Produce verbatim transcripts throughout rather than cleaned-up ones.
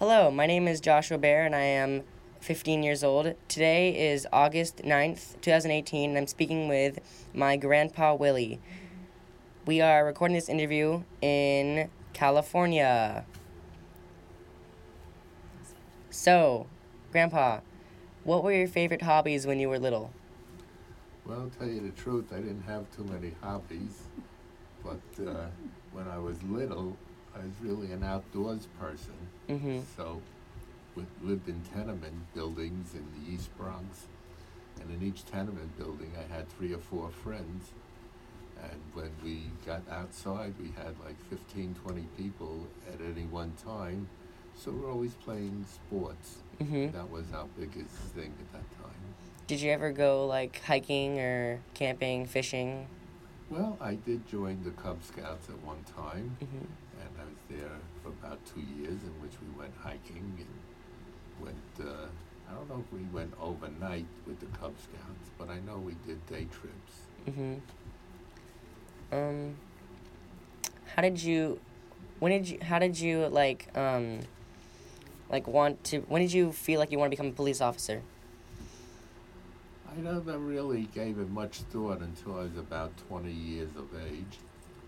Hello, my name is Joshua Bear and I am fifteen years old. Today is August ninth, twenty eighteen, and I'm speaking with my grandpa Willie. We are recording this interview in California. So, Grandpa, what were your favorite hobbies when you were little? Well, to tell you the truth, I didn't have too many hobbies, but uh, when I was little, I was really an outdoors person. Mm-hmm. So, we lived in tenement buildings in the East Bronx, and in each tenement building, I had three or four friends. And when we got outside, we had like fifteen, twenty people at any one time. So we're always playing sports. Mm-hmm. That was our biggest thing at that time. Did you ever go like hiking or camping, fishing? Well, I did join the Cub Scouts at one time, Mm-hmm. and I was there for about two years, in which we went hiking and went. Uh, I don't know if we went overnight with the Cub Scouts, but I know we did day trips. Mm-hmm. Um, how did you, when did you, how did you like, um, like want to, when did you feel like you want to become a police officer? I never really gave it much thought until I was about twenty years of age,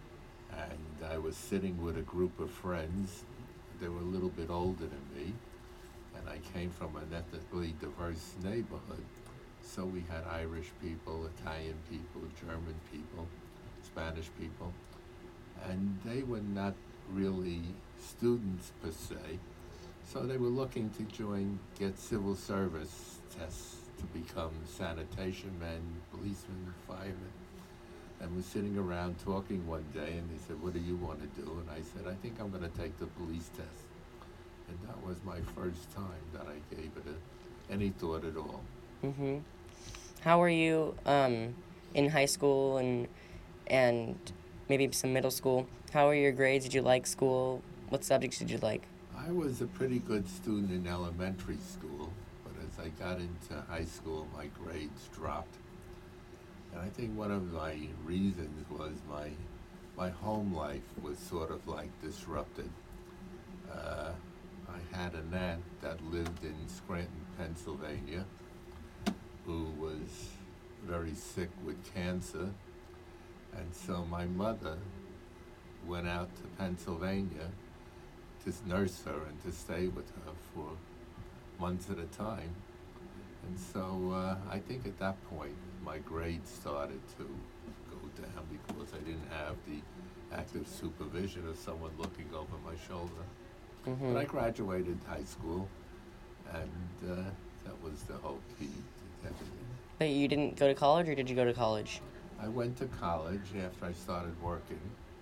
and I was sitting with a group of friends. They were a little bit older than me, and I came from an ethnically diverse neighborhood. So we had Irish people, Italian people, German people, Spanish people, and they were not really students per se. So they were looking to join, get civil service tests to become sanitation men, policemen, firemen. And we're sitting around talking one day, and they said, "What do you want to do?" And I said, "I think I'm going to take the police test." And that was my first time that I gave it a, any thought at all. Mm-hmm. How were you, um, in high school and, and maybe some middle school? How were your grades? Did you like school? What subjects did you like? I was a pretty good student in elementary school, but as I got into high school, my grades dropped. And I think one of my reasons was my my home life was sort of like disrupted. Uh, I had an aunt that lived in Scranton, Pennsylvania, who was very sick with cancer, and so my mother went out to Pennsylvania to nurse her and to stay with her for months at a time. And so uh, I think at that point my grades started to go down because I didn't have the active supervision of someone looking over my shoulder. Mm-hmm. But I graduated high school, and uh, that was the whole key to everything. But you didn't go to college, or did you go to college? I went to college after I started working,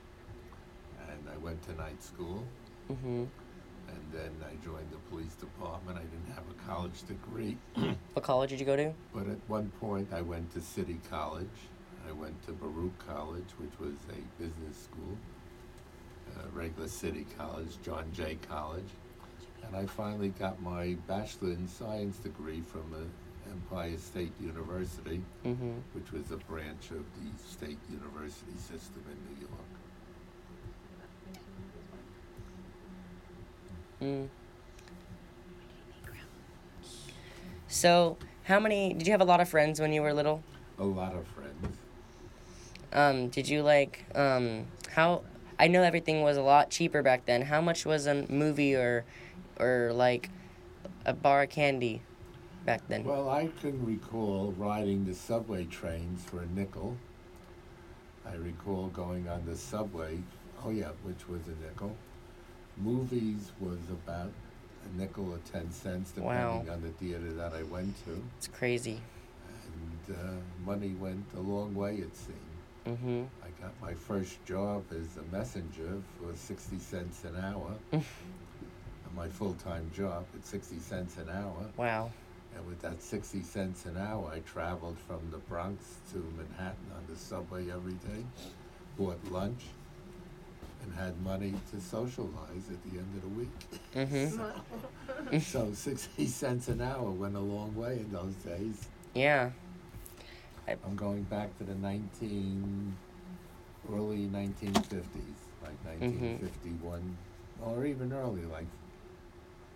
and I went to night school. Mm-hmm. And then I joined the police department. I didn't have a college degree. What college did you go to? But at one point I went to City College. I went to Baruch College, which was a business school, a regular City College, John Jay College. And I finally got my Bachelor in Science degree from uh, Empire State University, Mm-hmm. which was a branch of the state university system in New York. Mm. So, how many, did you have a lot of friends when you were little? A lot of friends. Um, did you like, um, how, I know everything was a lot cheaper back then. How much was a movie or, or like a bar of candy back then? Well, I can recall riding the subway trains for a nickel. I recall going on the subway, oh yeah, which was a nickel. Movies was about a nickel or ten cents, depending Wow. on the theater that I went to. It's crazy. And uh, money went a long way, it seemed. Mm-hmm. I got my first job as a messenger for sixty cents an hour. My full-time job at sixty cents an hour. Wow. And with that sixty cents an hour, I traveled from the Bronx to Manhattan on the subway every day, bought lunch, and had money to socialize at the end of the week. Mm-hmm. So sixty cents an hour went a long way in those days. Yeah. I'm going back to the nineteen, early nineteen fifties, like nineteen fifty-one, or even early, like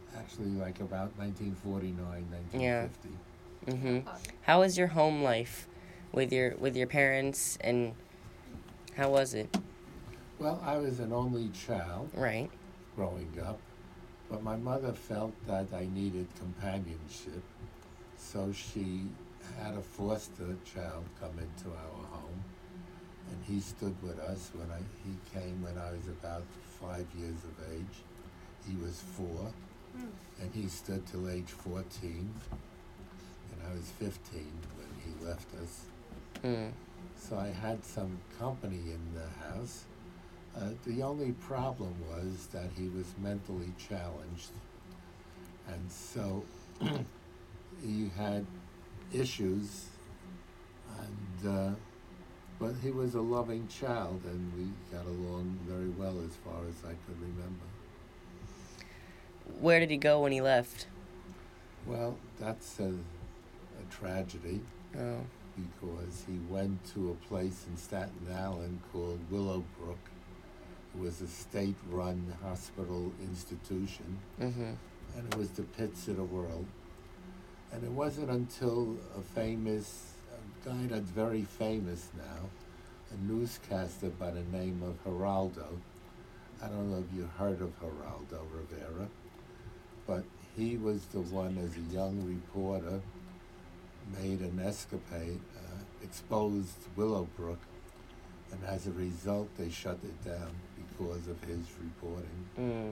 actually like about nineteen forty-nine, Yeah. nineteen fifty. Mhm. How was your home life with your with your parents, and how was it? Well, I was an only child Right. growing up, but my mother felt that I needed companionship, so she had a foster child come into our home, and he stood with us when I he came when I was about five years of age. He was four, and he stood till age fourteen, and I was fifteen when he left us. Mm. So I had some company in the house. Uh, the only problem was that he was mentally challenged, and so he had issues, and uh, but he was a loving child, and we got along very well as far as I could remember. Where did he go when he left? Well, that's a, a tragedy, Oh. because he went to a place in Staten Island called Willowbrook. It was a state-run hospital institution, Mhm. and it was the pits of the world. And it wasn't until a famous, a guy that's very famous now, a newscaster by the name of Geraldo. I don't know if you heard of Geraldo Rivera, but he was the one, as a young reporter, made an escapade, uh, exposed Willowbrook, and as a result, they shut it down because of his reporting. Mm.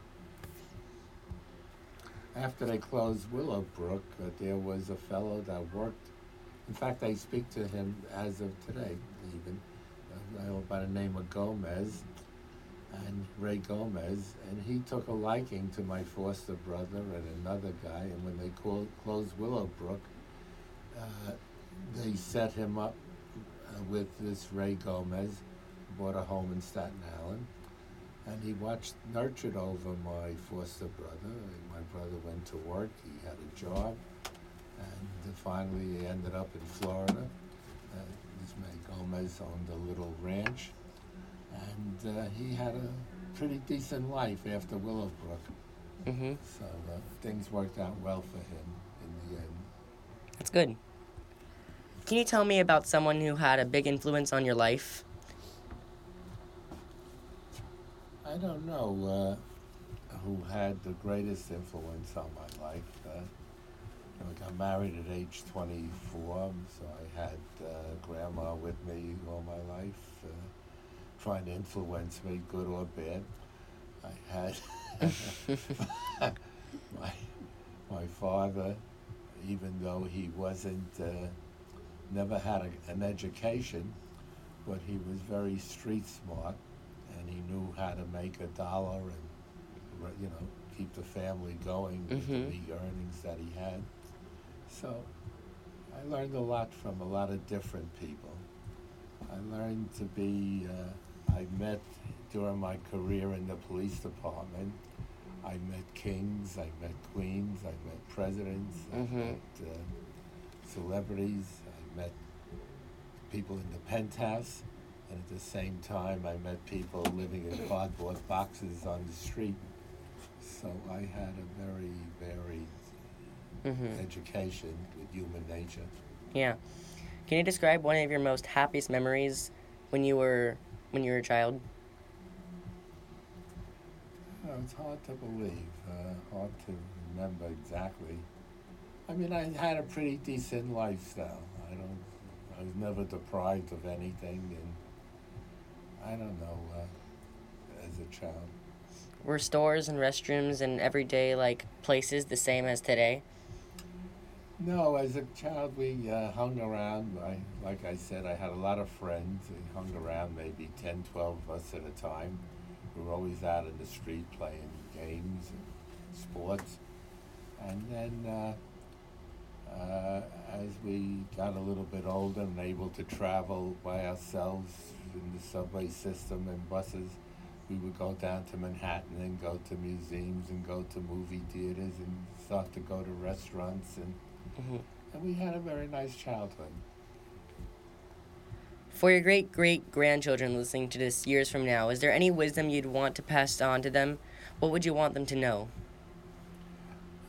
After they closed Willowbrook, uh, there was a fellow that worked. In fact, I speak to him as of today, even, uh, by the name of Gomez, and Ray Gomez, and he took a liking to my foster brother and another guy, and when they called, closed Willowbrook, uh, they set him up uh, with this Ray Gomez, bought a home in Staten Island, and he watched, nurtured over my foster brother. My brother went to work, he had a job, and finally he ended up in Florida. Uh, this Ray Gomez owned a little ranch, and uh, he had a pretty decent life after Willowbrook. Mhm. So uh, things worked out well for him in the end. That's good. Can you tell me about someone who had a big influence on your life? I don't know uh, who had the greatest influence on my life. Uh, I got married at age twenty-four, so I had uh, grandma with me all my life, uh, trying to influence me, good or bad. I had my, my father, even though he wasn't, uh, never had a, an education, but he was very street smart, and he knew how to make a dollar and, you know, keep the family going with Mhm. the meager earnings that he had. So I learned a lot from a lot of different people. I learned to be, uh, I met during my career in the police department, I met kings, I met queens, I met presidents, Mhm. I met uh, celebrities, I met people in the penthouse, and at the same time I met people living in cardboard boxes on the street. So I had a very varied Mhm. education with human nature. Yeah. Can you describe one of your most happiest memories when you were when you were a child? Oh, it's hard to believe, uh, hard to remember exactly. I mean, I had a pretty decent lifestyle. I don't, I was never deprived of anything, and I don't know, uh, as a child. Were stores and restrooms and everyday like places the same as today? No, as a child, we uh, hung around. I, like I said, I had a lot of friends. We hung around, maybe ten, twelve of us at a time. We were always out in the street playing games and sports. And then uh, uh, as we got a little bit older and able to travel by ourselves in the subway system and buses, we would go down to Manhattan and go to museums and go to movie theaters and start to go to restaurants, and Mhm. and we had a very nice childhood. For your great great grandchildren listening to this years from now, is there any wisdom you'd want to pass on to them? What would you want them to know?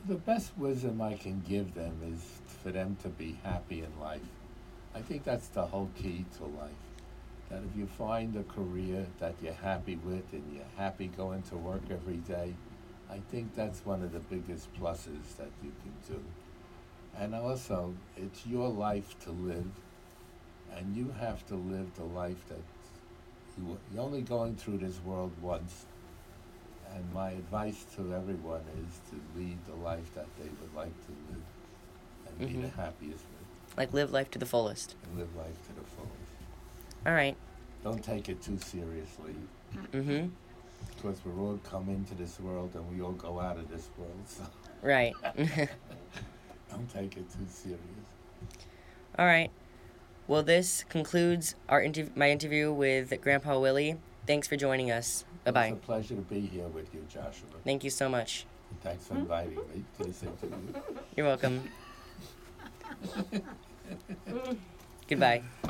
The best wisdom I can give them is for them to be happy in life. I think that's the whole key to life. That if you find a career that you're happy with and you're happy going to work every day, I think that's one of the biggest pluses that you can do. And also, it's your life to live, and you have to live the life that you, you're only going through this world once. And my advice to everyone is to lead the life that they would like to live and Mhm. be the happiest with, Like live life to the fullest. and live life to the fullest. All right. Don't take it too seriously, Mm-hmm. because we're all come into this world and we all go out of this world, so Right. don't take it too serious. All right. Well, this concludes our interv- my interview with Grandpa Willie. Thanks for joining us. Bye-bye. It's a pleasure to be here with you, Joshua. Thank you so much. And thanks for inviting me to this interview. You're welcome. Goodbye.